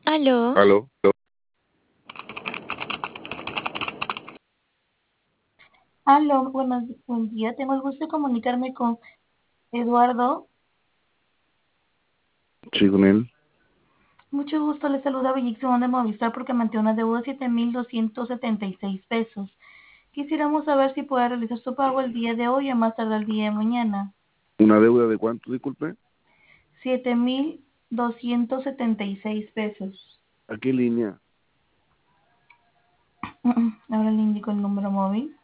Aló, Aló. Aló, buen día. Tengo el gusto de comunicarme con Eduardo. Sí, con él. Mucho gusto, le saluda Bellixón de Movistar porque mantiene una deuda de 7.276 pesos. Quisiéramos saber si puede realizar su pago el día de hoy o más tarde el día de mañana. ¿Una deuda de cuánto, disculpe? 7.276 pesos. ¿A qué línea? Ahora le indico el número móvil.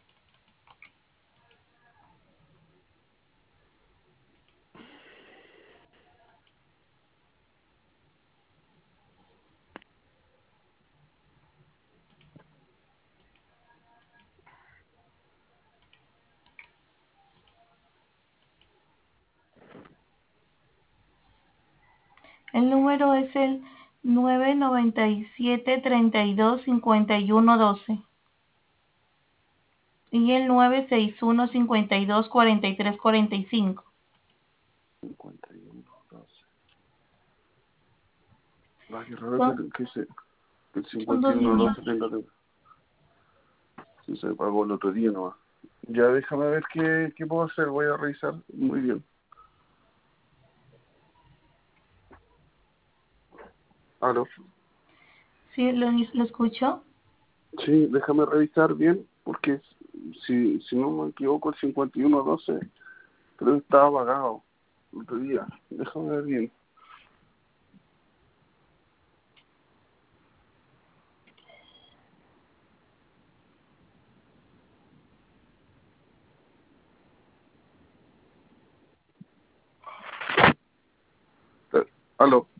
El número es el 997-32-5112 y el 961-52-43-45. 51, 12. Ah, qué raro Son, que el son cincuenta y dos uno líneas. 12 tenga deuda. Si se pagó el otro día nomás. Ya déjame ver qué puedo hacer. Voy a revisar. Muy bien. Aló. Sí, lo escucho. Sí, déjame revisar bien. Porque si no me equivoco, el 51 12 creo que estaba pagado el otro día. Déjame ver bien. Aló.